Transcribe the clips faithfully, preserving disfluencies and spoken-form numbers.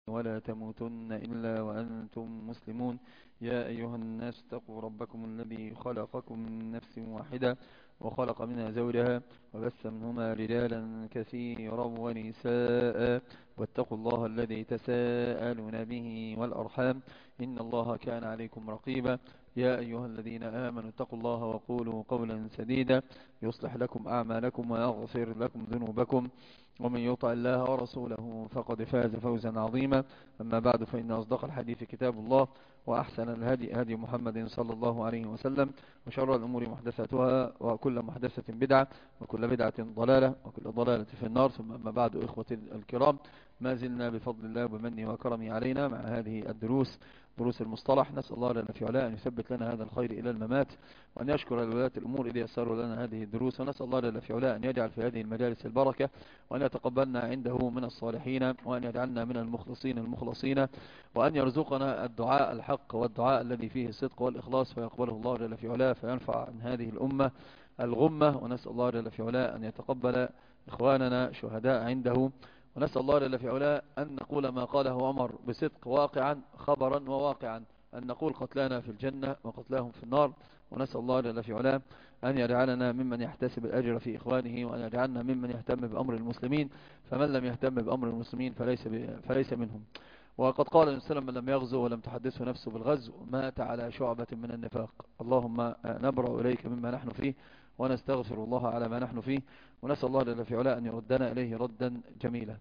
ولا تموتن إلا وأنتم مسلمون. يا أيها الناس اتقوا ربكم الذي خلقكم من نفس واحدة وخلق منها زوجها وبث منهما رجالا كثيرا ونساء واتقوا الله الذي تساءلون به والأرحام إن الله كان عليكم رقيبا. يا أيها الذين آمنوا اتقوا الله وقولوا قولا سديدا يصلح لكم أعمالكم ويغفر لكم ذنوبكم ومن يطع الله ورسوله فقد فاز فوزا عظيما. أما بعد فإن أصدق الحديث كتاب الله وأحسن الهدي هدي محمد صلى الله عليه وسلم وشر الأمور محدثاتها وكل محدثة بدعة وكل بدعة ضلالة وكل ضلالة في النار. ثم أما بعد إخوة الكرام، ما زلنا بفضل الله وبمنه وكرمه علينا مع هذه الدروس دروس المصطلح. نسأل الله لنا في علاء أن يثبت لنا هذا الخير إلى الممات وأن يشكر لولاة الأمور إذ يسروا لنا هذه الدروس. ونسأل الله لنا في علاء أن يجعل في هذه المجالس البركة وأن يتقبلنا عنده من الصالحين وأن يجعلنا من المخلصين المخلصين وأن يرزقنا الدعاء الحق والدعاء الذي فيه الصدق والإخلاص فيقبله الله جل في علاء فينفع عن هذه الأمة الغمة. ونسأل الله جل في علاء أن يتقبل إخواننا شهداء عنده. ونسأل الله جل في علاء أن نقول ما قاله عمر بصدق واقعا خبرا وواقعا، أن نقول قتلانا في الجنة وقتلاهم في النار. ونسأل الله جل في علاء أن يجعلنا ممن يحتسب الأجر في إخوانه وأن يجعلنا ممن يهتم بأمر المسلمين، فمن لم يهتم بأمر المسلمين فليس, فليس منهم. وقد قال النبي صلى الله عليه وسلم: من لم يغزو ولم تحدثه نفسه بالغزو مات على شعبة من النفاق. اللهم نبرأ إليك مما نحن فيه ونستغفر الله على ما نحن فيه، ونسأل الله جل في علاء أن يردنا إليه ردا جميلا.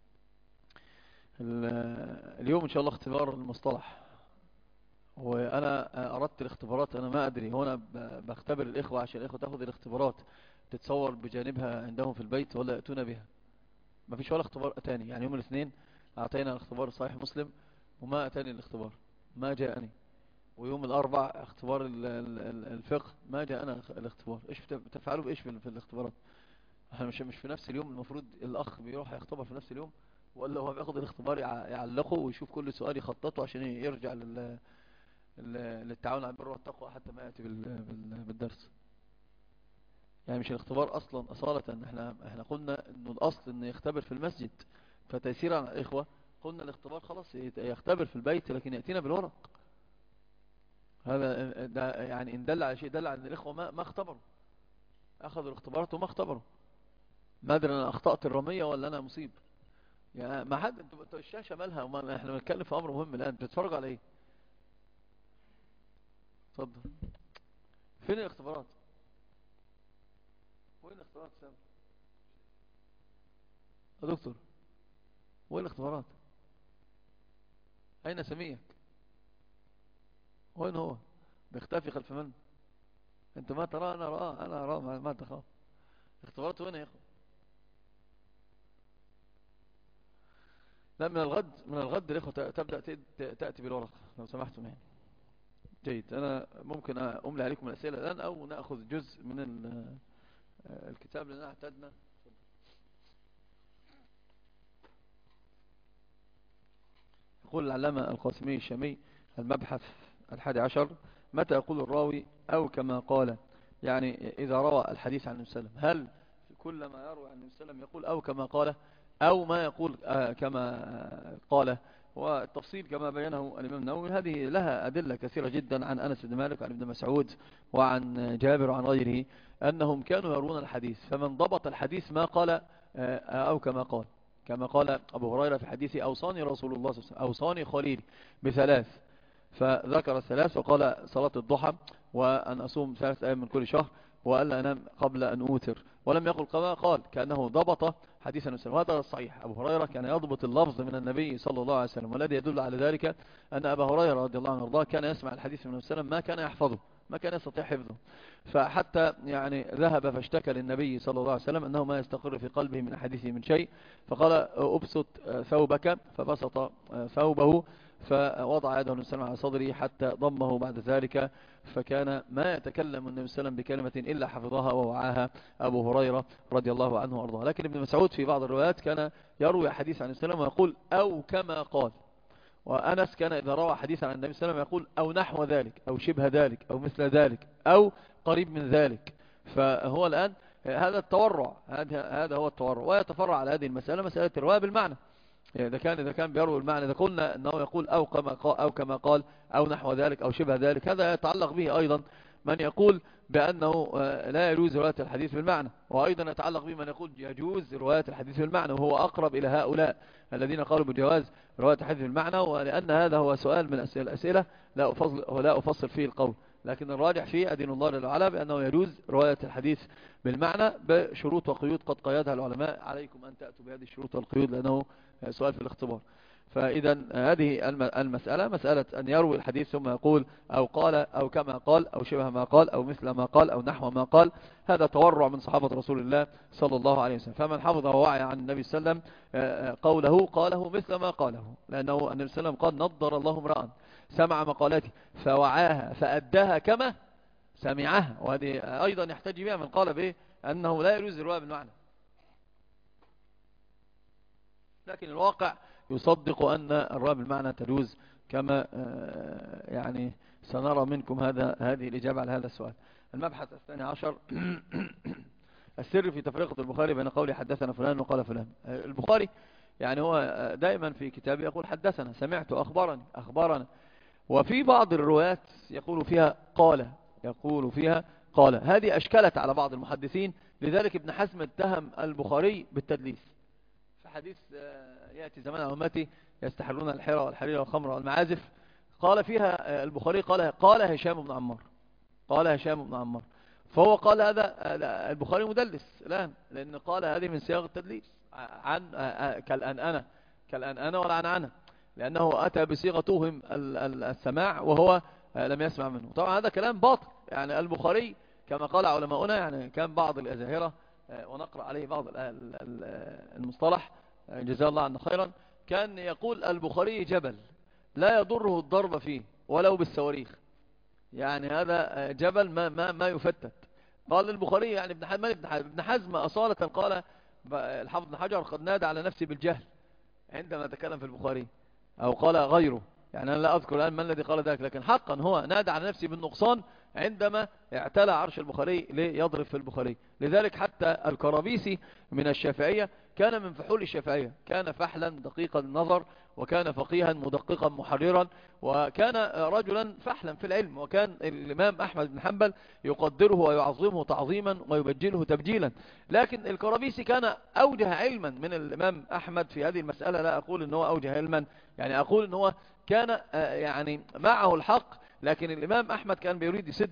اليوم إن شاء الله اختبار المصطلح، وأنا أردت الاختبارات، أنا ما أدري هنا بختبر الإخوة عشان الإخوة تأخذ الاختبارات تتصور بجانبها عندهم في البيت ولا يأتون بها. ما فيش ولا اختبار أتاني، يعني يوم الاثنين أعطينا الاختبار صحيح مسلم وما أتاني الاختبار، ما جاءني. ويوم الأربع اختبار الفقه ما جاءنا الاختبار. إيش بتفعلوا بإيش في الاختبارات؟ احنا مش مش في نفس اليوم المفروض الأخ بيروح يختبر في نفس اليوم، ولا هو بياخد الاختبار يعلقه ويشوف كل سؤال يخططه عشان يرجع لل للتعاون على البر والتقوى حتى ما يأتي بالدرس؟ يعني مش الاختبار أصلا أصالة. احنا احنا قلنا انه الأصل انه يختبر في المسجد، فتيسير على الإخوة قلنا الاختبار خلاص يختبر في البيت لكن يأتينا بالورق. هذا ده يعني ان دل على شيء دل على ان الإخوة ما ما اختبروا، أخذوا الاختبارات وما اختبروا. ما أدري أنا أخطأت الرمية ولا أنا مصيب. يعني ما حد، انتوا الشاشة مالها؟ وما احنا بنتكلم في أمر مهم الآن، بتتفرج على ايه؟ اتفضل. فين الاختبارات؟ وين الاختبارات يا يا دكتور؟ وين الاختبارات؟ أين سميك؟ وين هو؟ بيختفي خلف من؟ انت ما ترى انا راه، انا اراه، ما, ما تخاف. الاختبارات وين يا اخو؟ لا، من الغد من الغد الاخوه تبدا تاتي بالورق لو سمحتم. يعني جيد. انا ممكن املي عليكم الاسئله الان او ناخذ جزء من الكتاب لان اعتدنا. يقول العلامة القاسمي الشامي: المبحث الحادي عشر: متى يقول الراوي أو كما قال؟ يعني إذا روى الحديث عن النبي صلى الله عليه وسلم، هل كل ما يروي عن النبي صلى الله عليه وسلم يقول أو كما قال، أو ما يقول آه كما قال؟ والتفصيل كما بينه الإمام النووي هذه لها أدلة كثيرة جدا عن أنس بن مالك وعن ابن مسعود وعن جابر وعن غيره أنهم كانوا يروون الحديث، فمن ضبط الحديث ما قال آه أو كما قال، كما قال أبو هريرة في حديثه: أوصاني رسول الله صلى الله عليه وسلم، أوصاني خليلي بثلاث، فذكر الثلاث وقال: صلاة الضحى، وأن أصوم ثلاث أيام من كل شهر، وألا أنام قبل أن أوتر. ولم يقل كما قال، كأنه ضبط حديث النبي. وهذا الصحيح. أبو هريرة كان يضبط اللفظ من النبي صلى الله عليه وسلم، والذي يدل على ذلك أن أبا هريرة رضي الله عنه وارضاه كان يسمع الحديث من النبي صلى الله عليه وسلم ما كان يحفظه، ما كان يستطيع حفظه. فحتى يعني ذهب فاشتكى للنبي صلى الله عليه وسلم أنه ما يستقر في قلبه من حديثه من شيء، فقال: أبسط ثوبك، فبسط ثوبه، فوضع يده النبي صلى الله عليه وسلم على صدره حتى ضمه بعد ذلك، فكان ما يتكلم النبي صلى الله عليه وسلم بكلمة إلا حفظها ووعاها أبو هريرة رضي الله عنه وارضاه. لكن ابن مسعود في بعض الروايات كان يروي حديث عن النبي صلى الله عليه وسلم ويقول: أو كما قال. وأنس كان إذا روى حديثا عن النبي صلى الله عليه وسلم يقول: أو نحو ذلك، أو شبه ذلك، أو مثل ذلك، أو قريب من ذلك. فهو الآن هذا التورع، هذا هو التورع. ويتفرع على هذه المسألة مسألة الرواية بالمعنى، إذا كان إذا كان بيروي المعنى، إذا قلنا أنه يقول أو كما قال أو كما قال أو نحو ذلك أو شبه ذلك، هذا يتعلق به أيضا من يقول بأنه لا يجوز رواية الحديث بالمعنى، وأيضا يتعلق به من يقول يجوز رواية الحديث بالمعنى، وهو أقرب إلى هؤلاء الذين قالوا بجواز رواية الحديث بالمعنى. ولأن هذا هو سؤال من الأسئلة لا أفصل ولا أفصل فيه القول، لكن الراجح فيه أدين الله جل وعلا بأنه يجوز رواية الحديث بالمعنى بشروط وقيود قد قيدها العلماء. عليكم أن تأتوا بهذه الشروط والقيود لأنه سؤال في الاختبار. فإذا هذه المسألة مسألة أن يروي الحديث ثم يقول أو قال أو كما قال أو شبه ما قال أو مثل ما قال أو نحو ما قال، هذا تورع من صحابة رسول الله صلى الله عليه وسلم. فمن حفظ ووعي عن النبي صلى الله عليه وسلم قوله قاله مثل ما قاله، لأنه النبي صلى الله عليه وسلم قال نضر الله امرأ سمع مقالاتي فوعاها فأداها كما سمعها. وهذه أيضا يحتج بها من قال به أنه لا يجوز الرواية بالمعنى، لكن الواقع يصدق أن الرواية بالمعنى تجوز، كما يعني سنرى منكم هذا هذه الإجابة على هذا السؤال. المبحث الثاني عشر السر في تفرقة البخاري بين قول حدثنا فلان وقال فلان. البخاري يعني هو دائما في كتابه يقول حدثنا، سمعت، أخبرني، أخبرنا، وفي بعض الروايات يقول فيها قال، يقول فيها قال. هذه أشكلت على بعض المحدثين، لذلك ابن حزم اتهم البخاري بالتدليس في حديث يأتي زمان أمتي يستحلون الحرى والحرير والخمر والمعازف، قال فيها البخاري قال قال هشام بن عمار، قال هشام بن عمار، فهو قال هذا البخاري مدلس الآن، لأن قال هذه من صياغ التدليس عن كالأنأنة كالأنأنة والعنعنة، لأنه أتى بصيغة توهم السماع وهو لم يسمع منه. طبعا هذا كلام باطل، يعني البخاري كما قال علماؤنا، يعني كان بعض الأزاهرة ونقرأ عليه بعض المصطلح جزاه الله عنا خيرا، كان يقول البخاري جبل لا يضره الضرب فيه ولو بالصواريخ، يعني هذا جبل ما ما ما يفتت. قال البخاري يعني ابن حزم ابن حزم أصالة قال الحافظ بن حجر قد نادى على نفسه بالجهل عندما تكلم في البخاري، أو قال غيره، يعني أنا لا أذكر الآن من الذي قال ذلك، لكن حقا هو نادى على نفسه بالنقصان عندما اعتلى عرش البخاري ليضرب في البخاري. لذلك حتى الكرابيسي من الشافعية كان من فحول الشافعية، كان فحلا دقيق النظر، وكان فقيها مدققا محررا، وكان رجلا فحلا في العلم، وكان الإمام أحمد بن حنبل يقدره ويعظمه تعظيما ويبجله تبجيلا. لكن الكرابيسي كان أوجه علما من الإمام أحمد في هذه المسألة. لا أقول أنه أوجه علما، يعني أقول أنه كان يعني معه الحق، لكن الإمام أحمد كان بيريد يسد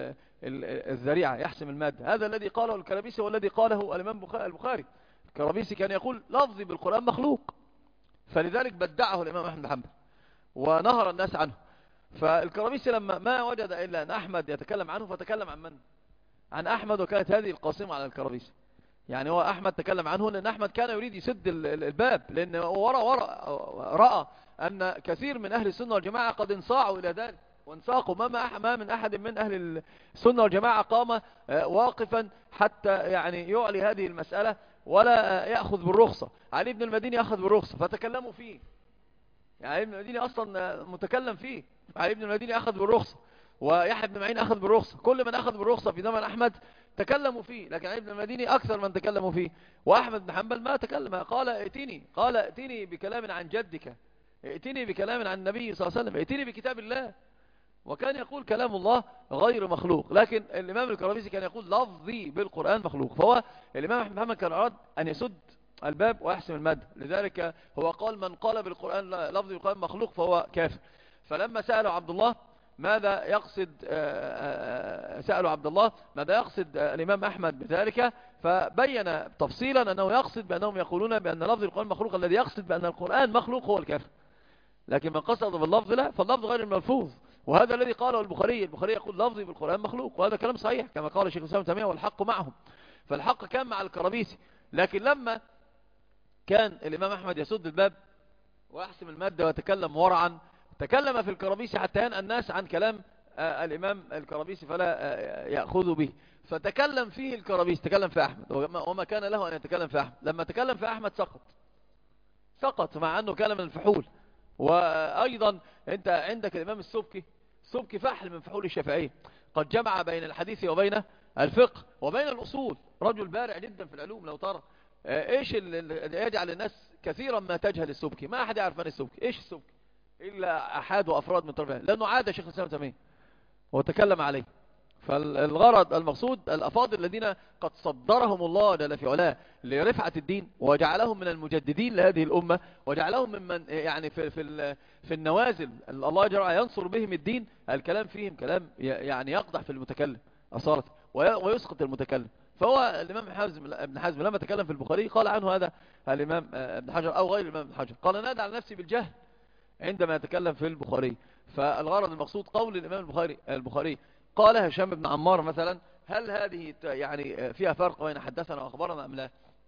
الذريعة يحسم المادة. هذا الذي قاله الكرابيسي والذي قاله الإمام البخاري. الكرابيسي كان يقول لفظي بالقرآن مخلوق، فلذلك بدعه الإمام أحمد بن حنبل ونهر الناس عنه. فالكرابيسي لما ما وجد إلا أن أحمد يتكلم عنه فتكلم عن من؟ عن أحمد، وكانت هذه القاسمة على الكرابيسي. يعني هو أحمد تكلم عنه لأن أحمد كان يريد يسد الباب، لأن ورأى ورأى رأى أن كثير من أهل السنة والجماعة قد انصاعوا إلى ذلك وانساقوا، ما ما من أحد من أهل السنة والجماعة قام واقفا حتى يعني يعلي هذه المسألة ولا يأخذ بالرخصة. علي بن المديني أخذ بالرخصة فتكلموا فيه، يعني علي بن المديني أصلا متكلم فيه، علي بن المديني أخذ بالرخصة، ويحيى بن معين أخذ بالرخصة، كل من أخذ بالرخصة في زمن أحمد تكلموا فيه، لكن علي بن المديني أكثر من تكلموا فيه. وأحمد بن حنبل ما تكلم، قال ائتني قال ائتني بكلام عن جدك، ائتني بكلام عن النبي صلى الله عليه وسلم، ائتني بكتاب الله. وكان يقول كلام الله غير مخلوق، لكن الإمام الكرابيسي كان يقول لفظي بالقرآن مخلوق. فهو الإمام أحمد بن حنبل كان أراد أن يسد الباب ويحسم المادة، لذلك هو قال من قال بالقرآن لفظي بالقرآن مخلوق فهو كافر. فلما سألوا عبد الله ماذا يقصد سألوا عبد الله ماذا يقصد الإمام أحمد بذلك، فبين تفصيلا أنه يقصد بأنهم يقولون بأن لفظ القرآن مخلوق، الذي يقصد بأن القرآن مخلوق هو الكافر، لكن من قصد باللفظ لا، فاللفظ غير الملفوظ. وهذا الذي قاله البخاري، البخاري يقول لفظي بالقرآن مخلوق، وهذا كلام صحيح كما قال الشيخ الإسلام ابن تيمية، والحق معهم. فالحق كان مع الكرابيسي، لكن لما كان الإمام أحمد يسد الباب ويحسم المادة ويتكلم ورعا، تكلم في الكرابيسي حتى ينأى الناس عن كلام الإمام الكرابيسي فلا يأخذوا به، فتكلم فيه الكرابيسي، تكلم في أحمد وما كان له أن يتكلم في أحمد. لما تكلم في أحمد سقط سقط مع أنه كان من الفحول. وأيضا أنت عندك الإمام السبكي، السبكي فحل من فحول الشافعية، قد جمع بين الحديث وبين الفقه وبين الأصول، رجل بارع جدا في العلوم لو ترى، آه، ايش ال- يجعل الناس كثيرا ما تجهل السبكي؟ ما احد يعرف من السبكي، ايش السبكي الا احاد وافراد من طرفين، لانه عاد شيخ الاسلام ابن تيميه وتكلم عليه. فالغرض المقصود الافاضل الذين قد صدرهم الله جل في علاه لرفعة الدين، وجعلهم من المجددين لهذه الامة، وجعلهم ممن يعني في في ال- في النوازل الله جل وعلا ينصر بهم الدين. الكلام فيهم كلام ي- يعني يقدح في المتكلم اصالة، وي- ويسقط المتكلم. فهو الامام حازم ابن حزم لما تكلم في البخاري قال عنه هذا الامام ابن حجر او غير الامام ابن حجر، قال نادى على نفسي بالجهل عندما يتكلم في البخاري. فالغرض المقصود قول الإمام البخاري البخاري قال هشام بن عمار مثلا، هل هذه ت- يعني فيها فرق بين حدثنا وأخبرنا أم لا؟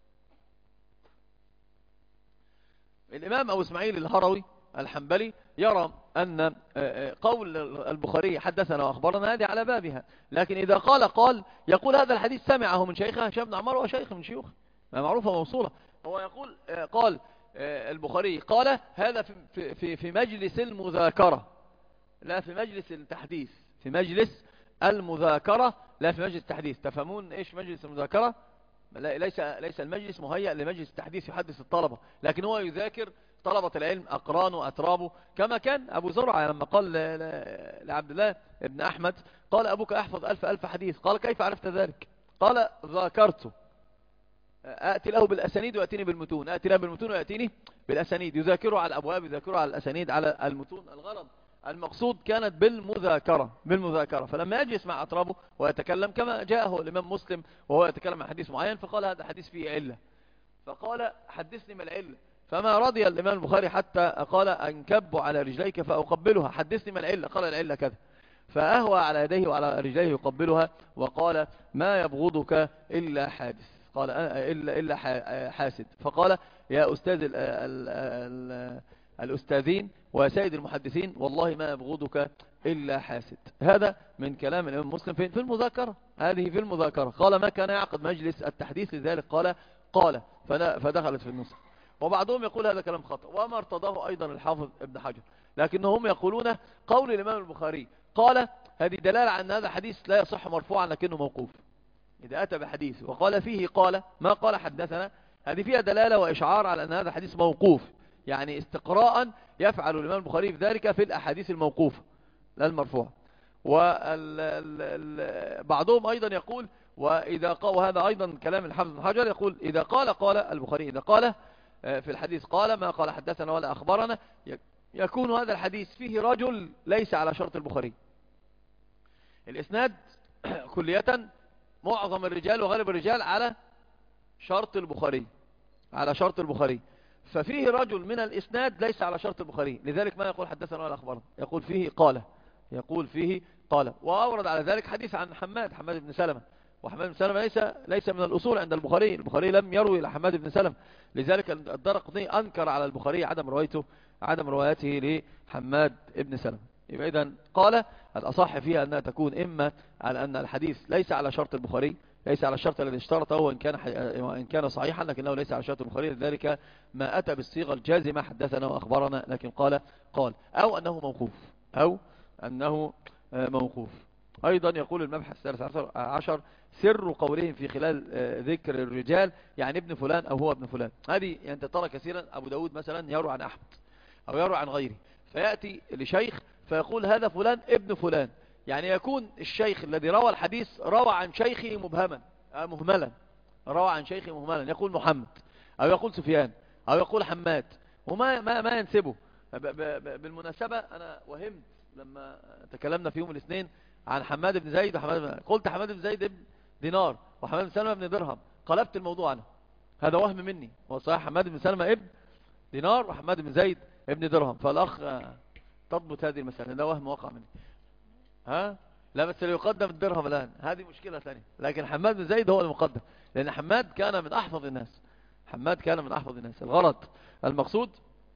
الإمام أبو إسماعيل الهروي الحنبلي يرى أن آه، آه، قول البخاري حدثنا وأخبرنا هذه على بابها، لكن إذا قال قال يقول هذا الحديث سمعه من شيخه هشام بن عمار وشيخ من شيوخه، معروفة موصولة. هو يقول آه، قال آه، البخاري قال هذا في في في في مجلس المذاكرة، لا في مجلس التحديث، في مجلس المذاكرة لا في مجلس التحديث. تفهمون ايش مجلس المذاكرة؟ لا- ليس ليس المجلس مهيأ لمجلس التحديث يحدث الطلبة، لكن هو يذاكر طلبة العلم أقران وأترابه، كما كان أبو زرعة لما قال ل- ل- لعبد الله ابن أحمد قال أبوك أحفظ ألف ألف حديث، قال كيف عرفت ذلك؟ قال ذاكرته، آتي له بالأسانيد ويأتيني بالمتون، آتي له بالمتون ويأتيني بالأسانيد، يذاكره على الأبواب، يذاكره على الأسانيد، على المتون. الغرض المقصود كانت بالمذاكرة، بالمذاكرة. فلما يجلس مع أطرابه ويتكلم كما جاءه الإمام مسلم وهو يتكلم عن حديث معين، فقال هذا حديث فيه علة، فقال حدثني من العلة، فما رضي الإمام البخاري حتى قال أنكب على رجليك فأقبلها، حدثني من العلة، قال العلة كذا، فأهوى على يديه وعلى رجليه يقبلها، وقال ما يبغضك إلا حادث، قال إلا, إلا حاسد. فقال يا أستاذ ال ال ال الأستاذين وسيد المحدثين والله ما يبغضك إلا حاسد. هذا من كلام الإمام مسلم في المذاكرة، هذه في المذاكرة. قال ما كان يعقد مجلس التحديث لذلك قال قال فدخلت في النص. وبعضهم يقول هذا كلام خطأ، وما ارتضاه أيضا الحافظ ابن حجر، لكنهم يقولون قول الإمام البخاري قال هذه دلالة على أن هذا حديث لا يصح مرفوعا لكنه موقوف. إذا أتى بحديث وقال فيه قال ما قال حدثنا، هذه فيها دلالة وإشعار على أن هذا حديث موقوف، يعني استقراء يفعل الإمام البخاري في ذلك في الأحاديث الموقوفة لا المرفوعة. وبعضهم أيضا يقول وإذا قال، وهذا أيضا كلام الحافظ بن حجر، يقول إذا قال قال البخاري إذا قال في الحديث قال ما قال حدثنا ولا أخبرنا، يكون هذا الحديث فيه رجل ليس على شرط البخاري. الإسناد كلية معظم الرجال وغالب الرجال على شرط البخاري، على شرط البخاري، ففيه رجل من الإسناد ليس على شرط البخاري، لذلك ما يقول حدثنا ولا أخبرنا، يقول فيه قال، يقول فيه قال. وأورد على ذلك حديث عن حماد حماد بن سلمة، وحماد بن سلمة ليس ليس من الأصول عند البخاري، البخاري لم يروي إلى حماد بن سلمة، لذلك الدرقطني أنكر على البخاري عدم روايته عدم روايته لحماد بن سلمة. يبقى إذا قال الأصح فيها أنها تكون إما على أن الحديث ليس على شرط البخاري، ليس على الشرط الذي اشترطه وإن كان وإن كان صحيحا، لكنه ليس على شرط البخاري، لذلك ما أتى بالصيغة الجازمة حدثنا وأخبرنا، لكن قال قال أو أنه موقوف أو أنه موقوف. أيضا يقول المبحث الثالث عشر سر قولهم في خلال ذكر الرجال يعني ابن فلان أو هو ابن فلان. هذه يعني ترى كثيرا أبو داود مثلا يروي عن أحمد أو يروي عن غيره، فيأتي لشيخ فيقول هذا فلان ابن فلان، يعني يكون الشيخ الذي روى الحديث روى عن شيخه مبهما مهملا، روى عن شيخه مهملا، يقول محمد أو يقول سفيان أو يقول حماد وما ما ما ينسبه. بالمناسبة أنا وهمت لما تكلمنا في يوم الاثنين عن حماد بن زيد وحماد بن، قلت حماد بن زيد ابن دينار وحماد بن سلمة بن درهم، قلبت الموضوع أنا، هذا وهم مني، هو صحيح حماد بن سلمة ابن دينار وحماد بن زيد ابن درهم، فالأخ تضبط هذه المسألة، ده وهم وقع مني. ها لا بس اللي يقدم الدرهم الآن هذه مشكلة ثانية، لكن حماد بن زيد هو المقدم، لأن حماد كان من أحفظ الناس، حماد كان من أحفظ الناس. الغرض المقصود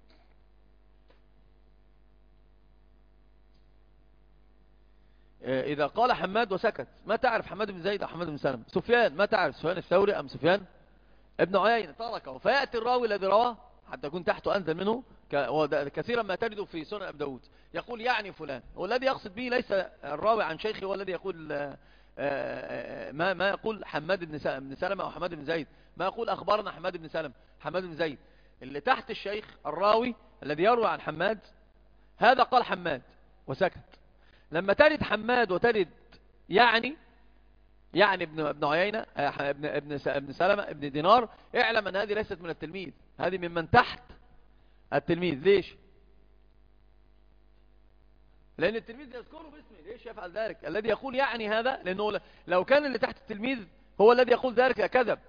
إذا قال حماد وسكت ما تعرف حماد بن زيد أو حماد بن سلمة. سفيان ما تعرف سفيان الثوري أم سفيان ابن عيينة، تركه، فيأتي الراوي الذي رواه حتى يكون تحته أنزل منه، كثيرا ما تجده في سنن أبي داود، يقول يعني فلان، والذي يقصد به ليس الراوي عن شيخه، والذي يقول ما ما يقول حماد بن سلمة أو حماد بن زيد، ما يقول أخبرنا حماد بن سلمة حماد بن زيد. اللي تحت الشيخ الراوي الذي يروي عن حماد، هذا قال حماد وسكت. لما ترد حماد وترد يعني يعني ابن ابن عيينة ابن ابن ابن سلمة ابن دينار، اعلم ان هذه ليست من التلميذ، هذه ممن تحت التلميذ. ليش؟ لان التلميذ يذكره باسمه. ليش يفعل ذلك الذي يقول يعني هذا؟ لانه لو كان اللي تحت التلميذ هو الذي يقول ذلك كذب.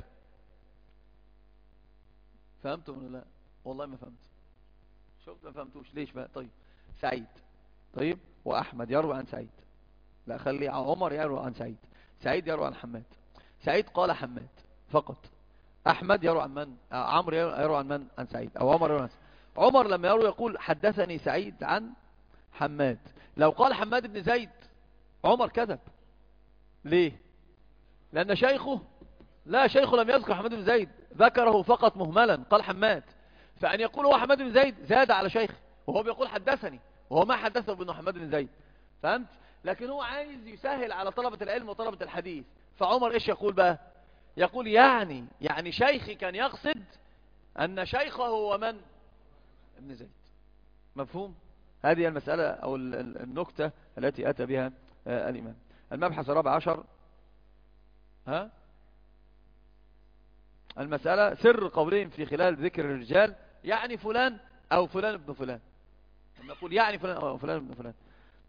فهمتم ولا لا؟ والله ما فهمت. شفت ما فهمتوش ليش بقى؟ طيب سعيد، طيب واحمد يروي عن سعيد، لا خلي عمر يروي عن سعيد، سعيد يروي عن حماد، سعيد قال حماد فقط، احمد يروي عن من؟ عمرو يروي عن من؟ عن سعيد، او عمر يروي عن سعيد. عمر لما يروي يقول حدثني سعيد عن حماد. لو قال حماد بن زيد عمر كذب. ليه؟ لان شيخه لا شيخه لم يذكر حماد بن زيد، ذكره فقط مهملا، قال حماد. فان يقول هو حماد بن زيد زاد على شيخه، وهو بيقول حدثني وهو ما حدثه بانه حماد بن زيد. فهمت؟ لكن هو عايز يسهل على طلبة العلم وطلبة الحديث. فعمر ايش يقول بقى؟ يقول يعني يعني شيخي كان يقصد ان شيخه هو من؟ ابن زيد. مفهوم؟ هذه المسألة او النكتة التي اتى بها الامام. المبحث الرابع عشر، ها المسألة سر قولهم في خلال ذكر الرجال يعني فلان او فلان ابن فلان. نقول يعني فلان او فلان ابن فلان.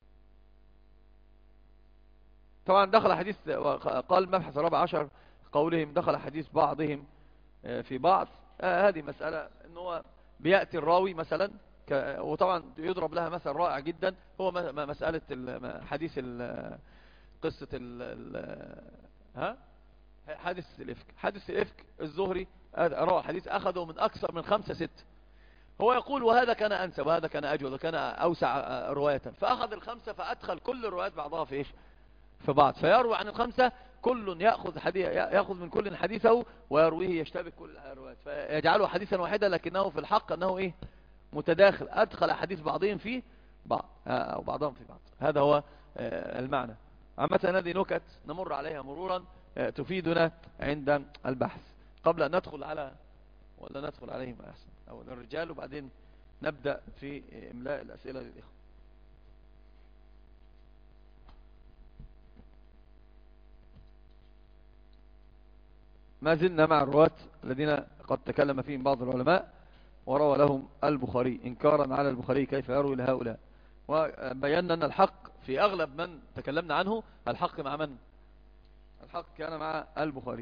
طبعا دخل حديث، قال المبحث الرابع عشر قولهم دخل حديث بعضهم في بعض. آه هذه مسألة انه بيأتي الراوي مثلا، وطبعا يضرب لها مثل رائع جدا، هو مسألة حديث ال قصة ال ها حادث الإفك. حادث الإفك الزهري روى حديث أخذه من أكثر من خمسة ست، هو يقول وهذا كان أنسب وهذا كان أجود وكان أوسع رواية، فأخذ الخمسة فأدخل كل الروايات بعضها في إيش؟ في بعض، فيروي عن الخمسة كل يأخذ حديث يأخذ من كل حديثه ويرويه يشتبك كل الروايات، فيجعله حديثا واحدا لكنه في الحق أنه إيه؟ متداخل، أدخل حديث بعضهم في بعض أو بعضهم في بعض. هذا هو المعنى. عامة هذه نكت نمر عليها مرورا تفيدنا عند البحث، قبل أن ندخل على ولا ندخل عليهم أحسن أو الرجال، وبعدين نبدأ في إملاء الأسئلة للإخوة. ما زلنا مع الرواة الذين قد تكلم فيهم بعض العلماء وروى لهم البخاري إنكارا على البخاري كيف يروي لهؤلاء، وبينا أن الحق في أغلب من تكلمنا عنه الحق مع من؟ الحق كان مع البخاري.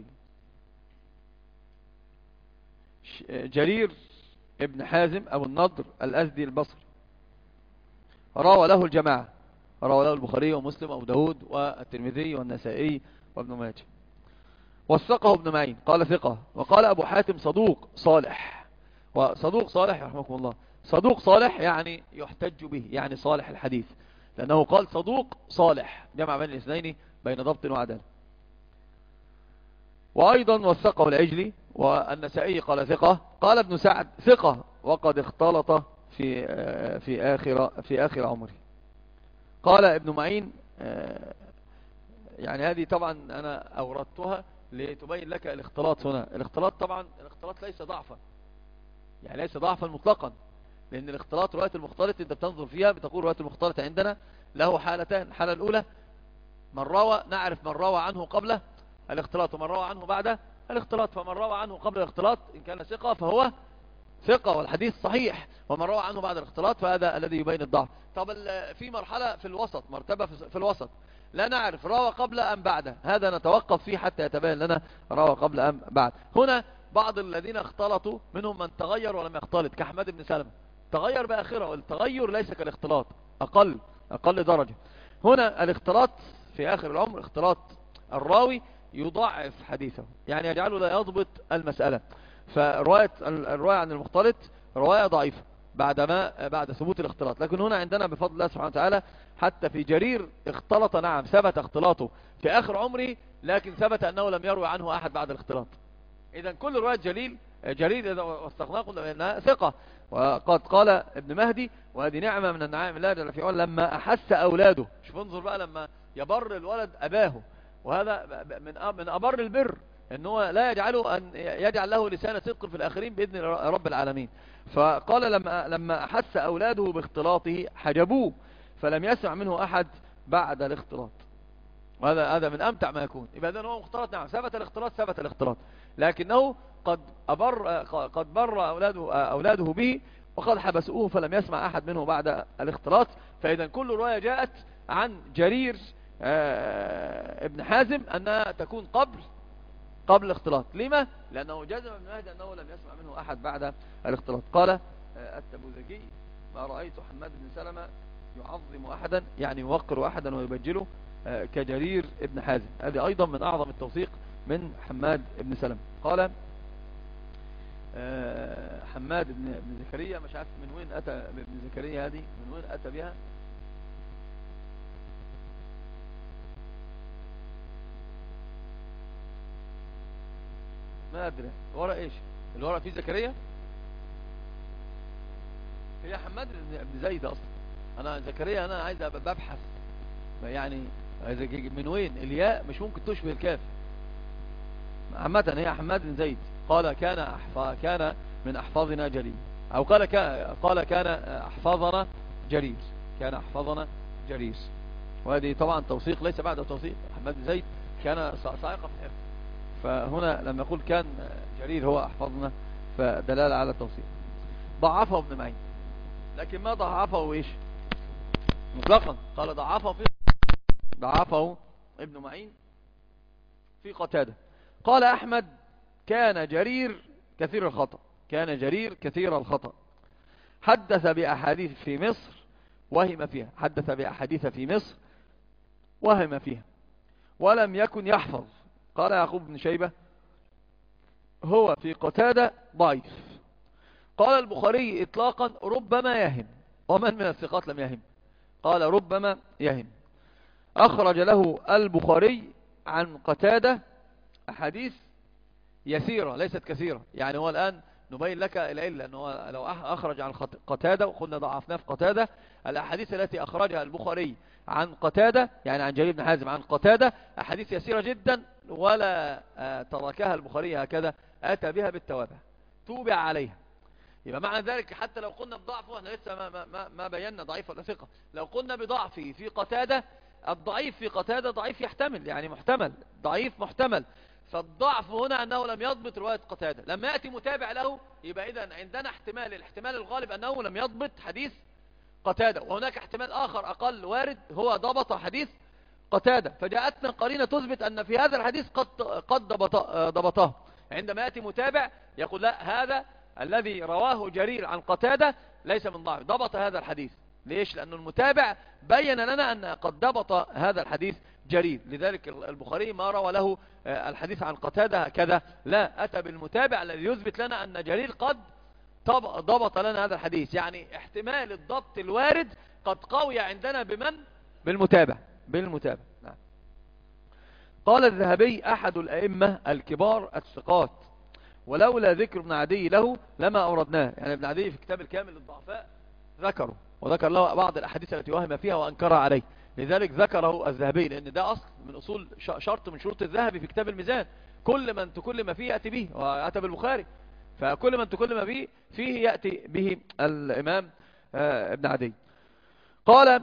جرير ابن حازم أبو النضر الأزدي البصري روى له الجماعة، روى له البخاري ومسلم وأبو داود والترمذي والنسائي وابن ماجه. وثقه ابن معين قال ثقة، وقال أبو حاتم صدوق صالح. وصدوق صالح رحمكم الله، صدوق صالح يعني يحتج به، يعني صالح الحديث، لأنه قال صدوق صالح جمع بين الاثنين بين ضبط وعدالة. وأيضا وثقه العجلي والنسائي قال ثقة. قال ابن سعد ثقة وقد اختلط في في آخر في آخر عمره. قال ابن معين، يعني هذه طبعا أنا أوردتها لتبين لك الاختلاط هنا. الاختلاط طبعا الاختلاط ليس ضعفا، يعني ليس ضعفا مطلقا، لأن الاختلاط رواية المختلط أنت بتنظر فيها بتقول رواية المختلط عندنا له حالتان. الحالة الأولى من روى، نعرف من روى عنه قبل الاختلاط ومن روى عنه بعد الاختلاط. فمن روى عنه قبل الاختلاط إن كان ثقة فهو ثقة والحديث صحيح، ومن روى عنه بعد الاختلاط فهذا الذي يبين الضعف. طب في مرحلة في الوسط، مرتبة في الوسط، لا نعرف روى قبل أم بعد، هذا نتوقف فيه حتى يتبين لنا روى قبل أم بعد. هنا بعض الذين اختلطوا منهم من تغير ولم يختلط كأحمد بن سلمة، تغير بآخرة، والتغير ليس كالاختلاط، أقل أقل درجة. هنا الاختلاط في آخر العمر اختلاط الراوي يضاعف حديثه، يعني يجعله لا يضبط المسألة. فرواية الرواية عن المختلط رواية ضعيفة بعد ما بعد ثبوت الاختلاط. لكن هنا عندنا بفضل الله سبحانه وتعالى حتى في جرير اختلط، نعم ثبت اختلاطه في آخر عمره، لكن ثبت أنه لم يروي عنه أحد بعد الاختلاط. إذا كل رواية جليل جرير إذا واستغناه قلنا أنها ثقة. وقد قال ابن مهدي وهذه نعمة من النعائم الله جل في علاه لما أحس أولاده، شوف انظر بقى لما يبر الولد أباه وهذا من من أبر البر، أنه لا يجعله أن يجعل له لسان صدق في الآخرين بإذن رب العالمين. فقال لما لما أحس أولاده باختلاطه حجبوه فلم يسمع منه أحد بعد الاختلاط. وهذا هذا من أمتع ما يكون. يبقى إذن هو مختلط، نعم ثبت الاختلاط ثبت الاختلاط، لكنه قد أبر قد بر أولاده أولاده به وقد حبسوه فلم يسمع أحد منه بعد الاختلاط. فإذا كل رواية جاءت عن جرير ابن حازم أنها تكون قبل قبل الاختلاط. لما؟ لأنه جزم ابن مهدي أنه لم يسمع منه أحد بعد الاختلاط. قال التبوذكي: ما رأيت حماد بن سلمة يعظم أحدا، يعني يوقر أحدا ويبجله كجرير ابن حازم. هذه أيضا من أعظم التوثيق من حماد بن سلمة. قال حماد بن زكريا، مش عارف من وين أتى ابن زكريا هذه، من وين أتى بها، ما أدري. الورق إيش الورق فيه زكريا؟ هي حماد بن زيد أصلا. أنا زكريا أنا عايز ببحث يعني من وين الياء، مش ممكن تشبه الكاف. عامة هي حماد بن زيد. قال كان أحفظ كان من أحفظنا جرير، أو قال كان قال كان أحفظنا جرير كان أحفظنا جرير. وهذه طبعا توثيق ليس بعد توثيق. حماد بن زيد كان صاعقة في الحفظ، فهنا لما يقول كان جرير هو أحفظنا فدلالة على التوثيق. ضعفه ابن معين، لكن ما ضعفه إيش مطلقا. قال ضعفه في ضعفه ابن معين في قتادة. قال أحمد: كان جرير كثير الخطأ كان جرير كثير الخطأ حدث بأحاديث في مصر وهم فيها حدث بأحاديث في مصر وهم فيها ولم يكن يحفظ. قال يعقوب بن شيبة: هو في قتادة ضعيف. قال البخاري إطلاقا: ربما يهم. ومن من الثقات لم يهم؟ قال: ربما يهم. أخرج له البخاري عن قتادة أحاديث يسيرة ليست كثيرة. يعني هو الآن نبين لك العلة، أنه لو أخرج عن قتادة وقلنا ضعفناه في قتادة، الأحاديث التي أخرجها البخاري عن قتادة يعني عن جرير بن حازم عن قتادة أحاديث يسيرة جدا، ولا تركها البخاري هكذا، أتى بها بالتوابع توبع عليها. يبقى معنى ذلك حتى لو قلنا بضعف، واحنا لسه ما, ما, ما بينا ضعيف ولا ثقة، لو قلنا بضعفه في قتادة، الضعيف في قتادة ضعيف يحتمل، يعني محتمل، ضعيف محتمل. فالضعف هنا أنه لم يضبط رواية قتادة. لما يأتي متابع له يبقى إذن عندنا احتمال الاحتمال الغالب أنه لم يضبط حديث قتادة، وهناك احتمال آخر أقل وارد هو ضبط حديث قتادة. فجاءتنا قرينة تثبت أن في هذا الحديث قد قد ضبطه. عندما يأتي متابع يقول: لا، هذا الذي رواه جرير عن قتادة ليس من ضعف، ضبط هذا الحديث. ليش؟ لأن المتابع بين لنا أن قد ضبط هذا الحديث جرير. لذلك البخاري ما روى له الحديث عن قتادة هكذا، لا، أتى بالمتابع الذي يثبت لنا أن جرير قد ضبط لنا هذا الحديث. يعني احتمال الضبط الوارد قد قوي عندنا بمن؟ بالمتابع بالمتابع نعم. قال الذهبي: أحد الأئمة الكبار الثقات، ولولا ذكر ابن عدي له لما أوردناه. يعني ابن عدي في كتاب الكامل للضعفاء ذكره، وذكر له بعض الأحاديث التي وهم فيها وأنكرها عليه، لذلك ذكره الذهبي، لأن ده أصل من أصول شرط من شروط الذهبي في كتاب الميزان: كل من تكلم فيه يأتي به، وأتى بالبخاري، فكل من تكلم به فيه يأتي به الإمام ابن عدي. قال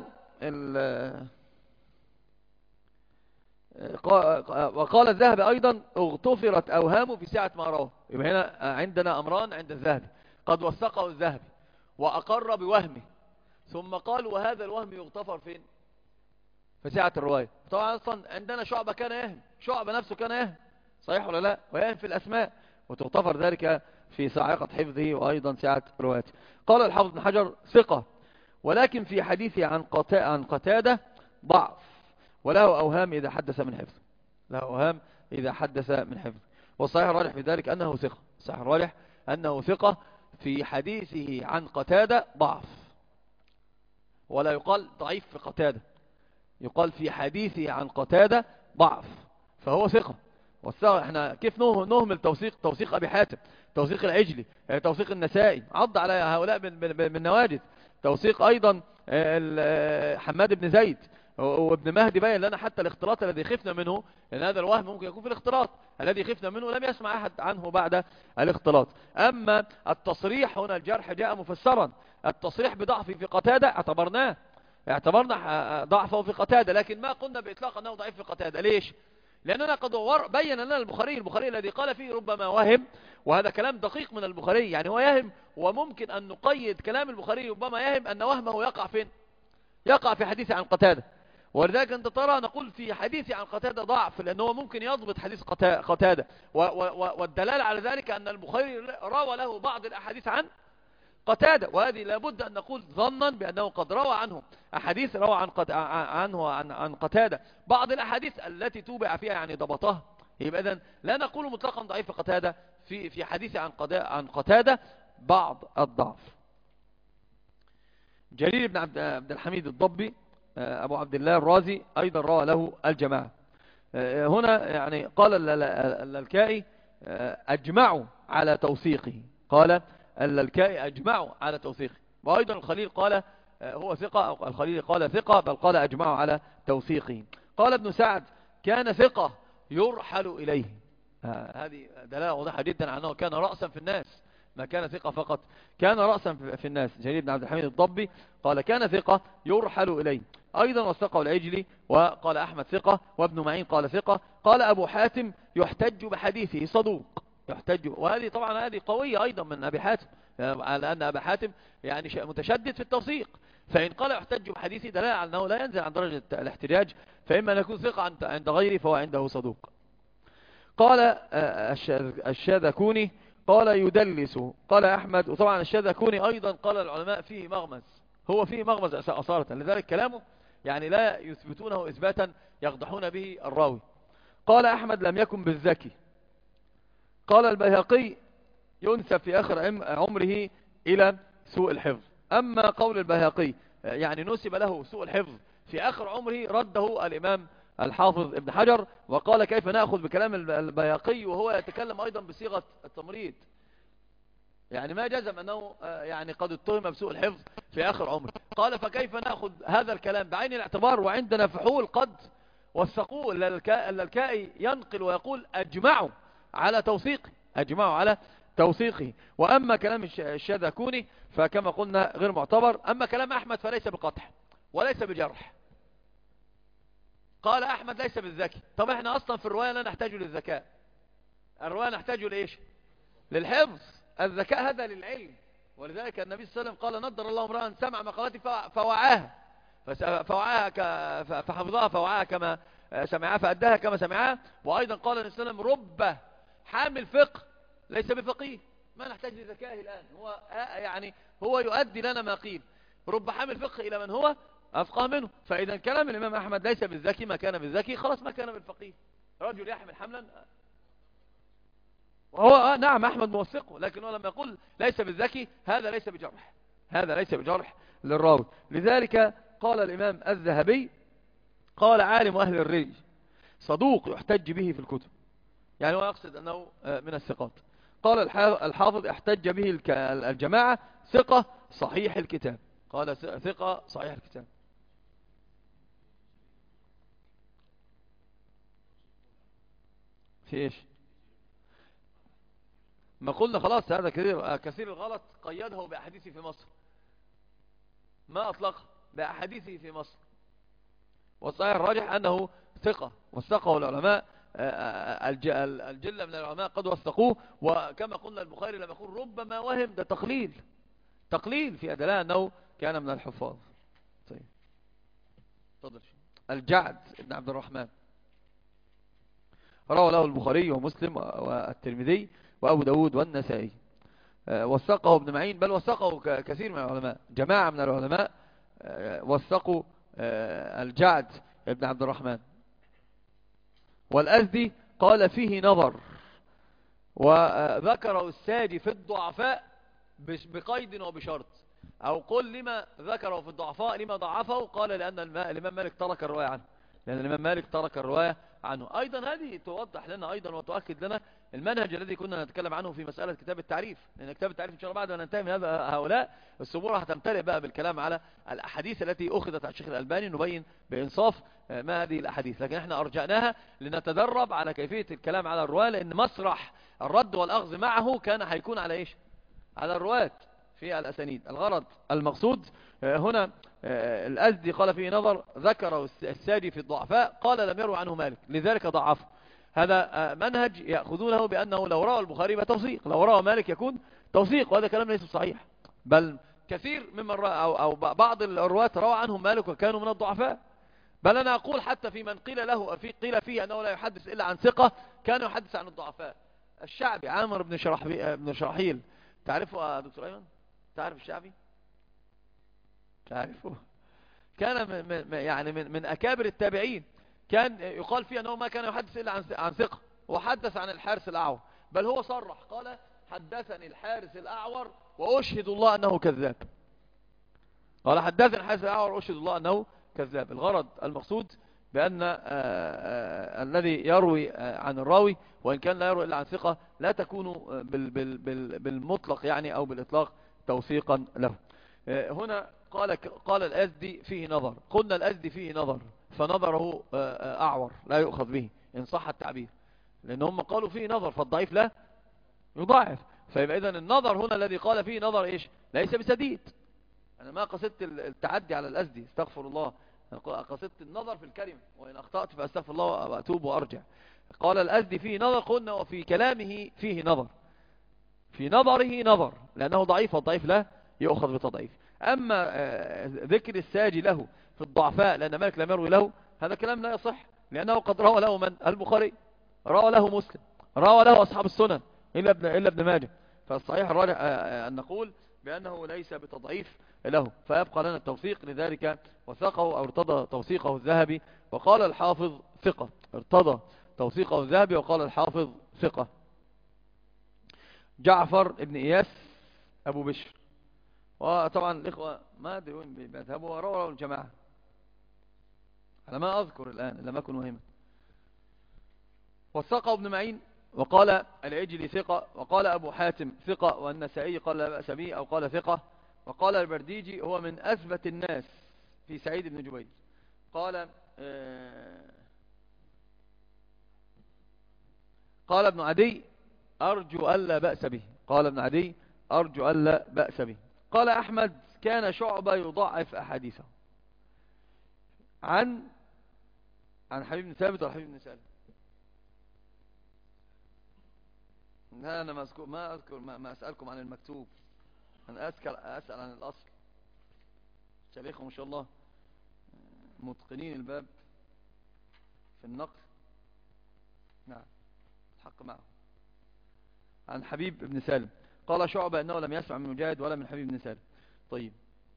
وقال الذهبي أيضا: اغتفرت أوهامه في ساعة ما رواه. يبقى هنا عندنا أمران عند الذهبي: قد وثقه الذهبي وأقر بوهمه، ثم قال: وهذا الوهم يغتفر فين؟ في ساعة الرواية. طبعا أصلا عندنا شعبة كان يهم، شعبة نفسه كان يهم، صحيح ولا لا؟ ويهم في الأسماء، وتغتفر ذلك في صاعقة حفظه وأيضا ساعة روايته. قال الحافظ بن حجر: ثقة، ولكن في حديثه عن عن قتادة ضعف، وله أوهام إذا حدث من حفظه له أوهام إذا حدث من حفظه. والصحيح الراجح في ذلك أنه ثقة الصحيح الراجح أنه ثقة في حديثه عن قتادة ضعف، ولا يقال ضعيف في قتادة، يقال في حديثه عن قتادة ضعف، فهو ثقة. والثقة احنا كيف نهمل توثيق توثيق أبي حاتم، توثيق العجلي، توثيق النسائي، عض على هؤلاء من, من, من نواجد، توثيق أيضا حماد بن زيد، وابن مهدي بين لنا حتى الاختلاط الذي خفنا منه، لأن هذا الوهم ممكن يكون في الاختلاط الذي خفنا منه لم يسمع أحد عنه بعد الاختلاط. أما التصريح هنا الجرح جاء مفسرا، التصريح بضعفه في قتادة اعتبرناه اعتبرنا ضعفه في قتادة، لكن ما قلنا بإطلاق أنه ضعيف في قتادة. ليش؟ لأننا قد بين لنا البخاري البخاري الذي قال فيه ربما وهم، وهذا كلام دقيق من البخاري، يعني هو يهم، وممكن أن نقيد كلام البخاري ربما يهم أن وهمه يقع فين؟ يقع في حديث عن قتادة. ولذلك أنت ترى نقول في حديث عن قتادة ضعف، لأنه ممكن يضبط حديث قتادة، والدلالة على ذلك أن البخاري روى له بعض الأحاديث عن قتادة، وهذه لابد أن نقول ظنا بأنه قد روى عنه أحاديث روى عن قد عنه عن, عن قتادة بعض الأحاديث التي توبع فيها يعني ضبطها. يبقى إذن لا نقول مطلقا ضعيف قتادة، في في حديث عن عن قتادة بعض الضعف. جرير بن عبد الحميد الضبي أبو عبد الله الرازي أيضا روى له الجماعة. هنا يعني قال اللالكائي أجمعوا على توثيقه، قال اللالكائي أجمعوا على توثيقه، وأيضا الخليل قال هو ثقة، أو الخليل قال ثقة، بل قال أجمعوا على توثيقه. قال ابن سعد كان ثقة يرحل إليه، هذه دلالة واضحة جدا على أنه كان رأسا في الناس، ما كان ثقة فقط، كان رأسا في الناس. جرير بن عبد الحميد الضبي قال كان ثقة يرحل إليه. أيضا وثقه العجلي، وقال أحمد ثقة، وابن معين قال ثقة. قال أبو حاتم يحتج بحديثه صدوق، يحتج، وهذه طبعا هذه قوية أيضا من أبي حاتم، على أن أبا حاتم يعني متشدد في التوثيق، فإن قال يحتج بحديثه دلالة على أنه لا ينزل عن درجة الاحتجاج، فإما أن يكون ثقة عند غيره فهو عنده صدوق. قال الشاذكوني قال يدلس. قال أحمد، وطبعا الشاذكوني أيضا قال العلماء فيه مغمز، هو فيه مغمز أصالة، لذلك كلامه يعني لا يثبتونه إثباتا يقدحون به الراوي. قال أحمد لم يكن بالذكي. قال البيهقي ينسب في آخر عمره إلى سوء الحفظ. أما قول البيهقي يعني نسب له سوء الحفظ في آخر عمره رده الإمام الحافظ ابن حجر، وقال كيف نأخذ بكلام البيهقي وهو يتكلم أيضا بصيغة التمريض، يعني ما جزم أنه يعني قد اتهم بسوء الحفظ في آخر عمره. قال فكيف نأخذ هذا الكلام بعين الاعتبار وعندنا فحول قد وثقوه. اللالكائي ينقل ويقول أجمعوا على توثيقه، أجمعوا على توثيقه. وأما كلام الشاذكوني فكما قلنا غير معتبر. أما كلام أحمد فليس بقطح وليس بجرح. قال أحمد ليس بالذكي. طب احنا أصلا في الرواية لا نحتاج للذكاء، الرواية نحتاج لإيش؟ للحفظ. الذكاء هذا للعلم، ولذلك النبي صلى الله عليه وسلم قال نضر الله امرأ سمع مقالتي فوعاها فوعاها فحفظها فوعاها كما سمعها فأداها كما سمعها. وأيضا قال النبي صلى الله عليه وسلم رب حامل فقه ليس بفقيه. ما نحتاج لذكائه الآن، هو يعني هو يؤدي لنا ما قيل، رب حامل فقه إلى من هو أفقه منه. فإذا كلام الإمام أحمد ليس بالذكي، ما كان بالذكي خلاص ما كان بالفقيه. رجل يحمل حملا، وهو نعم أحمد موثقه، لكن هو لما يقول ليس بالذكي هذا ليس بجرح، هذا ليس بجرح للراوي. لذلك قال الإمام الذهبي قال عالم أهل الري صدوق يحتج به في الكتب، يعني هو يقصد أنه من الثقات. قال الحافظ احتج به الجماعة ثقة صحيح الكتاب، قال ثقة صحيح الكتاب. في ايش؟ ما قلنا خلاص هذا كثير كثير الغلط قيده بأحاديثه في مصر، ما أطلق بأحاديثه في مصر، والصحيح الراجح أنه ثقة وثقه العلماء الجلة من العلماء قد وثقوه. وكما قلنا البخاري لما يقول ربما وهم ده تقليل، تقليل في أدلاء أنه كان من الحفاظ. طيب تفضل. الجعد بن عبد الرحمن روى له البخاري ومسلم والترمذي وأبو داود والنسائي، وثقه ابن معين، بل وثقه كثير من العلماء، جماعة من العلماء وثقوا الجعد بن عبد الرحمن. والأزدي قال فيه نظر، وذكره الساجي في الضعفاء بقيد وبشرط، أو قل لما ذكره في الضعفاء لما ضعفه، قال لأن الإمام مالك ترك الرواية عنه، لأن الإمام مالك ترك الرواية عنه. أيضا هذه توضح لنا أيضا وتؤكد لنا المنهج الذي كنا نتكلم عنه في مسألة كتاب التعريف، لأن كتاب التعريف إن شاء الله بعد ما ننتهي من هذا هؤلاء السبورة هتمتلئ بقى بالكلام على الأحاديث التي أخذت عن الشيخ الألباني، نبين بإنصاف ما هذه الأحاديث، لكن احنا أرجعناها لنتدرب على كيفية الكلام على الرواة، لأن مسرح الرد والأخذ معه كان هيكون على إيش؟ على الرواة في الأسانيد. الغرض المقصود هنا الأزدي قال فيه نظر، ذكر الساجي في الضعفاء، قال لم يروي عنه مالك لذلك ضعفه. هذا منهج يأخذونه بأنه لو روى البخاري يبقى توثيق، لو روى مالك يكون توثيق، وهذا كلام ليس صحيح، بل كثير ممن أو, أو بعض الرواة روى عنهم مالك وكانوا من الضعفاء. بل أنا أقول حتى في من قيل له في قيل فيه أنه لا يحدث إلا عن ثقة كان يحدث عن الضعفاء. الشعبي عامر بن شرحبي بن شرحيل، تعرفه يا دكتور أيمن؟ تعرف الشعبي؟ تعرفه؟ كان من يعني من, من أكابر التابعين، كان يقال فيه أنه ما كان يحدث إلا عن عن ثقة، وحدث عن الحارس الأعور، بل هو صرح قال حدثني الحارس الأعور وأشهد الله أنه كذاب. قال حدثني الحارس الأعور وأشهد الله أنه كذاب. الغرض المقصود بأن آآ آآ الذي يروي عن الراوي وإن كان لا يروي إلا عن ثقة لا تكون بال بال بال بالمطلق يعني أو بالإطلاق توثيقا له. هنا قال قال الأزدي فيه نظر، قلنا الأزدي فيه نظر، فنظره أعور لا يؤخذ به إن صح التعبير، لأن هم قالوا فيه نظر فالضعيف لا يضاعف، فيبقى إذن النظر هنا الذي قال فيه نظر إيش؟ ليس بسديد. أنا ما قصدت التعدي على الأزدي، استغفر الله، قصدت النظر في الكلمة، وإن أخطأت فأستغفر الله وأتوب وأرجع. قال الأزدي فيه نظر، قلنا وفي كلامه فيه نظر، في نظره نظر، لأنه ضعيف والضعيف لا يؤخذ بتضعيف. أما ذكر الساجي له في الضعفاء لأن مالك لم يروي له، هذا كلام لا يصح، لأنه قد روى له من؟ البخاري، روى له مسلم، روى له أصحاب السنن إلا ابن, إلا ابن ماجه. فالصحيح الراجح أن نقول بأنه ليس بتضعيف له، فيبقى لنا التوثيق، لذلك وثقه أو ارتضى توثيقه الذهبي، وقال الحافظ ثقة، ارتضى توثيقه الذهبي وقال الحافظ ثقة. جعفر ابن إياس أبو بشر، وطبعا الإخوة ما أدري وين بيذهبوا، ورووا الجماعة على ما أذكر الآن لم أكن مهما. وثقه ابن معين وقال العجلي ثقة، وقال أبو حاتم ثقة، والنسائي قال لا بأس به أو قال ثقة، وقال البرديجي هو من أثبت الناس في سعيد بن جبير. قال آه قال ابن عدي أرجو ألا بأس به، قال ابن عدي أرجو ألا بأس به. قال أحمد كان شعبة يضعف أحاديثه عن عن حبيب بن ثابت ولا حبيب بن سالم؟ لا أنا ما أذكر ما, أذكر ما, ما أسألكم عن المكتوب، أنا أسأل, أسأل عن الأصل. شيخهم ما شاء الله متقنين الباب في النقل. نعم الحق معه. عن حبيب بن سالم قال شعبة أنه لم يسمع من مجاهد ولا من حبيب بن سالم. طيب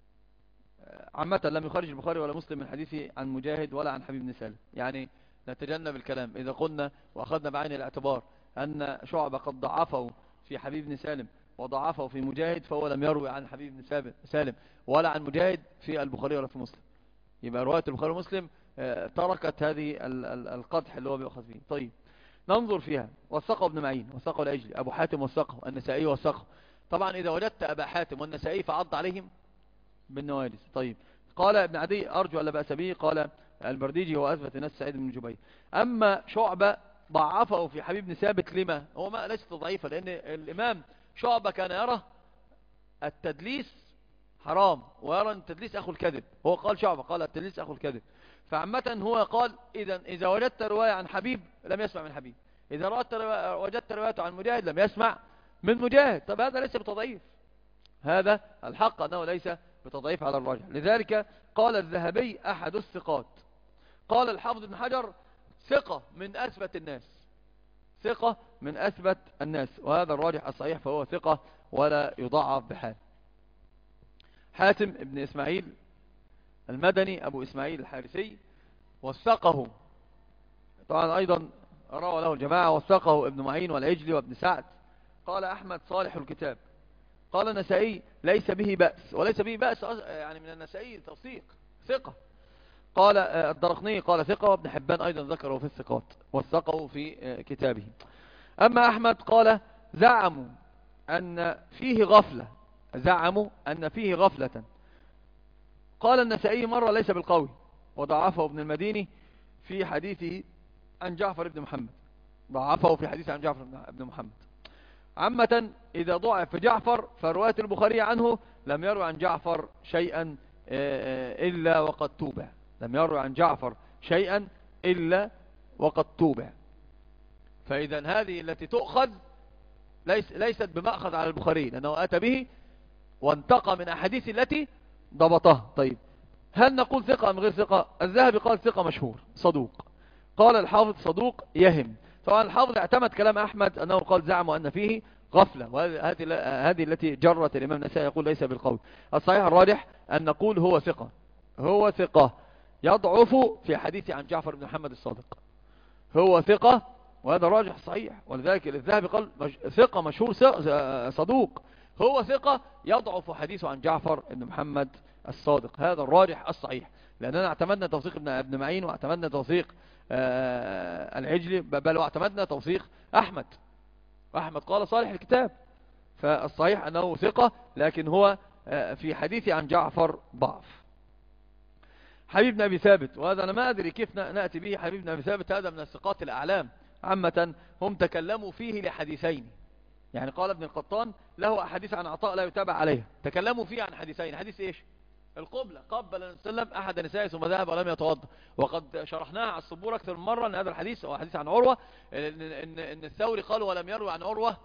عامة لم يخرج البخاري ولا مسلم من حديثه عن مجاهد ولا عن حبيب بن سالم، يعني نتجنب الكلام. إذا قلنا وأخذنا بعين الاعتبار أن شعبة قد ضعفه في حبيب بن سالم وضعفه في مجاهد، فهو لم يروي عن حبيب بن سالم ولا عن مجاهد في البخاري ولا في مسلم، يبقى رواية البخاري ومسلم تركت هذه القدح اللي هو بيأخذ فيه. طيب ننظر فيها. وثقه ابن معين، وثقه العجلي، أبو حاتم وثقه، النسائي وثقه. طبعا إذا وجدت أبا حاتم والنسائي فعض عليهم بالنواجس. طيب قال ابن عدي أرجو ألا بأس به، قال البرديجي هو أثبت الناس سعيد بن جبير. أما شعبة ضعفه في حبيب بن ثابت، لما؟ هو ما ليس ضعيفا، لأن الإمام شعبة كان يرى التدليس حرام ويرى أن التدليس أخو الكذب. هو قال شعبة قال التدليس أخو الكذب، فعامة هو قال إذا إذا وجدت رواية عن حبيب لم يسمع من حبيب، إذا وجدت روايته عن مجاهد لم يسمع من مجاهد. طب هذا ليس بتضعيف، هذا الحق أنه ليس بتضعيف على الراجح. لذلك قال الذهبي أحد الثقات. قال الحافظ ابن حجر ثقة من أثبت الناس، ثقة من أثبت الناس، وهذا الراجح الصحيح، فهو ثقة ولا يضعف بحال. حاتم ابن إسماعيل المدني أبو إسماعيل الحارثي وثقه، طبعا أيضا روى له الجماعة، وثقه ابن معين والعجلي وابن سعد. قال أحمد صالح الكتاب. قال النسائي ليس به بأس، وليس به بأس يعني من النسائي توثيق ثقة. قال الدرقطني قال ثقة، وابن حبان أيضا ذكره في الثقات وثقه في كتابه. أما أحمد قال زعموا أن فيه غفلة، زعموا أن فيه غفلة. قال النسائي مرة ليس بالقوي، وضعفه ابن المديني في حديثه عن جعفر بن محمد، ضعفه في حديثه عن جعفر بن محمد. عامة إذا ضعف جعفر فرواية البخاري عنه لم يروي عن جعفر شيئا إلا وقد توبع، لم يروي عن جعفر شيئا إلا وقد توبع. فإذا هذه التي تؤخذ ليس ليست بمأخذ على البخاري، لأنه أتى به وانتقى من أحاديث التي ضبطها. طيب هل نقول ثقة أم غير ثقة؟ الذهبي قال ثقة مشهور صدوق، قال الحافظ صدوق يهم. طبعا الحافظ اعتمد كلام أحمد أنه قال زعموا أن فيه غفلة، وهذه هذه التي جرت الإمام النسائي يقول ليس بالقول. الصحيح الراجح أن نقول هو ثقة، هو ثقة يضعف في حديث عن جعفر بن محمد الصادق، هو ثقة، وهذا راجح صحيح. ولذلك الذهبي قال ثقة مشهور صدوق، هو ثقة يضعف حديثه عن جعفر بن محمد الصادق، هذا الراجح الصحيح. لأننا اعتمدنا توثيق ابن ابن معين، واعتمدنا توثيق آه العجلي، بل واعتمدنا توثيق أحمد. أحمد قال صالح الكتاب، فالصحيح أنه ثقة، لكن هو آه في حديثه عن جعفر ضعف. حبيب بن أبي ثابت، وهذا أنا ما أدري كيف نأتي به. حبيب بن أبي ثابت هذا من الثقات الأعلام، عامة هم تكلموا فيه لحديثين، يعني قال ابن القطان له أحاديث عن عطاء لا يتابع عليها، تكلموا فيه عن حديثين. حديث إيش؟ القبلة، قبل النبي صلى الله عليه وسلم أحد نسائه ثم ذهب ولم يتوضا، وقد شرحناها على السبورة أكثر من مرة أن هذا الحديث هو حديث عن عروة، إن, إن, إن الثوري قال ولم يروي عن عروة.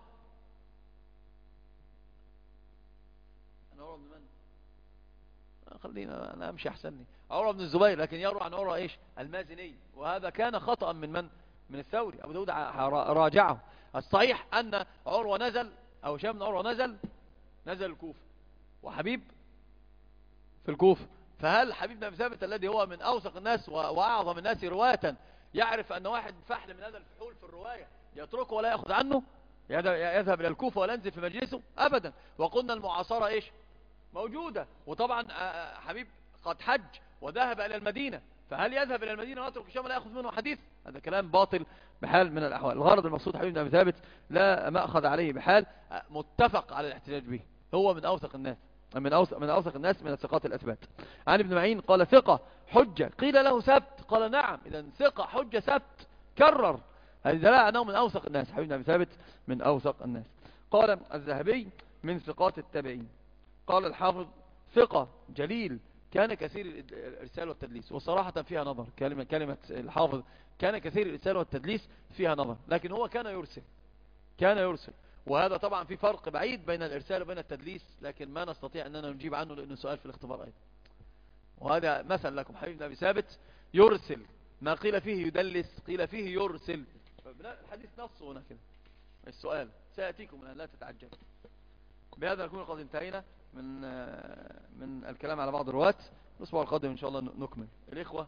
أنا عروة بن من؟ خلينا أنا أمشي أحسنني، عروة بن الزبير، لكن يروي عن عروة إيش؟ المازني، وهذا كان خطأ من من؟ من الثوري. أبو داود راجعه. الصحيح أن عروة نزل، أو شيء من عروة نزل نزل الكوفة، وحبيب في الكوفة. فهل حبيب بن أبي ثابت الذي هو من أوثق الناس وأعظم الناس رواية يعرف أن واحد فحل من هذا الفحول في الرواية يتركه ولا يأخذ عنه، يذهب إلى الكوفة ولا ينزل في مجلسه أبدا؟ وقلنا المعاصرة إيش موجودة، وطبعا حبيب قد حج وذهب إلى المدينة، فهل يذهب إلى المدينة ويترك الشام ولا يأخذ منه حديث؟ هذا كلام باطل بحال من الأحوال. الغرض المقصود حبيب بن أبي ثابت لا مأخذ عليه بحال، متفق على الاحتجاج به، هو من أوثق الناس، من أوثق, من أوثق الناس من الثقات الأثبات. عن ابن معين قال ثقة حجة، قيل له سبت، قال نعم، إذا ثقة حجة سبت، كرر، هذه دلالة أنه من أوثق الناس. حبيب بن أبي ثابت من أوثق الناس. قال الذهبي من ثقات التابعين. قال الحافظ ثقة جليل كان كثير الإرسال والتدليس، وصراحة فيها نظر، كلمة, كلمة الحافظ كان كثير الإرسال والتدليس فيها نظر، لكن هو كان يرسل، كان يرسل، وهذا طبعا في فرق بعيد بين الإرسال وبين التدليس، لكن ما نستطيع أننا نجيب عنه لأنه سؤال في الاختبار أيضا. وهذا مثل لكم حبيب بن أبي ثابت يرسل، ما قيل فيه يدلس قيل فيه يرسل، الحديث نص هنا كده، السؤال سيأتيكم من أن لا تتعجب. بهذا نكون قد انتهينا من من الكلام على بعض الرواة. الأسبوع القادم إن شاء الله نكمل. الإخوة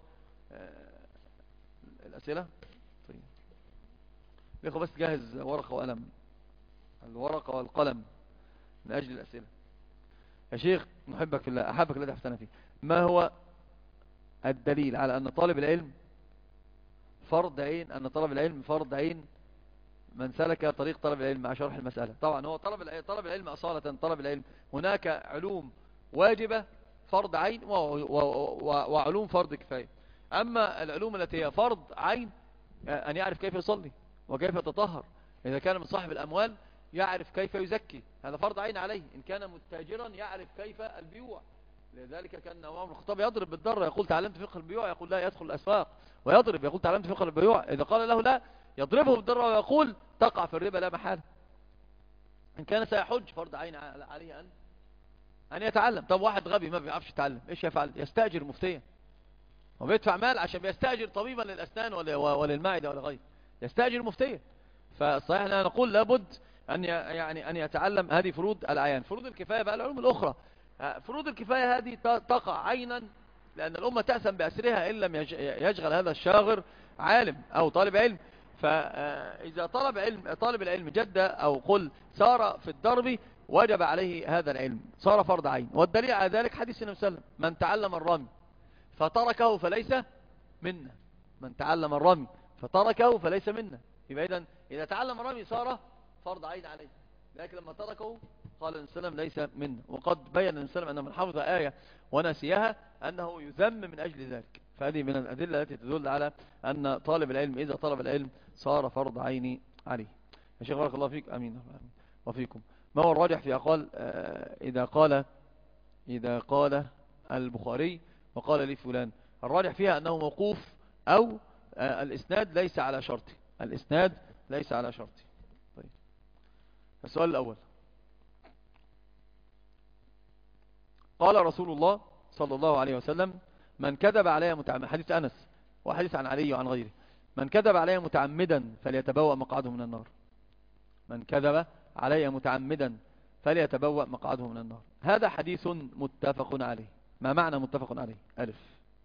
الأسئلة، طيب الإخوة بس جاهز ورقة وقلم، الورقة والقلم من أجل الأسئلة. يا شيخ نحبك في الله، أحبك الذي أحسن فيه. ما هو الدليل على أن طالب العلم فرض عين، أن طلب العلم فرض عين من سلك طريق طلب العلم مع شرح المسألة؟ طبعا هو طلب العلم، طلب العلم أصالة طلب العلم، هناك علوم واجبة فرض عين وعلوم فرض كفاية. أما العلوم التي هي فرض عين، أن يعرف كيف يصلي وكيف يتطهر، إذا كان من صاحب الأموال يعرف كيف يزكي، هذا فرض عين عليه. إن كان متاجرا يعرف كيف البيوع، لذلك كان عمر بن الخطاب يضرب بالضرة، يقول تعلمت فقه البيوع، يقول لا يدخل الأسواق، ويضرب يقول تعلمت فقه البيوع، إذا قال له لا يضربه بالضرة ويقول تقع في الربا لا محالة. إن كان سيحج فرض عين عليه أن أن يتعلم. طب واحد غبي ما بيعرفش يتعلم، إيش يفعل؟ يستأجر مفتيا، وبيدفع مال عشان بيستأجر طبيبا للأسنان وللمعدة ولغيره، يستأجر مفتيا. فصحيح أننا نقول لابد أن يعني أن يتعلم هذه فروض الأعيان. فروض الكفاية بقى العلوم الأخرى، فروض الكفاية هذه تقع عينا، لأن الأمة تأثم بأسرها إن لم يشغل هذا الشاغر عالم أو طالب علم. فإذا طلب علم طالب العلم جد أو قل سار في الدرب وجب عليه هذا العلم، صار فرض عين. والدليل على ذلك حديث النبي صلى الله عليه وسلم: من تعلم الرمي فتركه فليس منا، من تعلم الرمي فتركه فليس منا. يبقى إذن إذا تعلم الرمي صار فرض عين عليه، لكن لما تركه قال النبي صلى الله عليه وسلم ليس منه. وقد بين النبي صلى الله عليه وسلم أن من حفظ آية ونسيها أنه يذم من أجل ذلك. فهذه من الأدلة التي تدل على أن طالب العلم إذا طلب العلم صار فرض عين عليه. يا شيخ بارك الله فيك. أمين وفيكم. ما هو الراجح في أقوال إذا قال إذا قال البخاري وقال لي فلان؟ الراجح فيها أنه موقوف، أو الإسناد ليس على شرطه. الإسناد ليس على شرطه. طيب، السؤال الأول: قال رسول الله صلى الله عليه وسلم: من كذب علي متعمدا، حديث أنس وحديث عن علي وعن غيره، من كذب علي متعمدا فليتبوأ مقعده من النار. من كذب علي متعمدا فليتبوأ مقعده من النار. هذا حديث متفق عليه. ما معنى متفق عليه؟ ألف.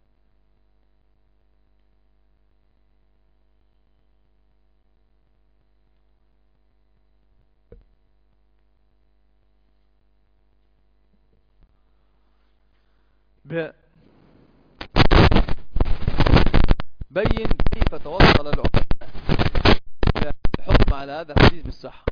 ب. بين كيف توصل العلماء إلى الحكم على هذا الحديث بالصحة.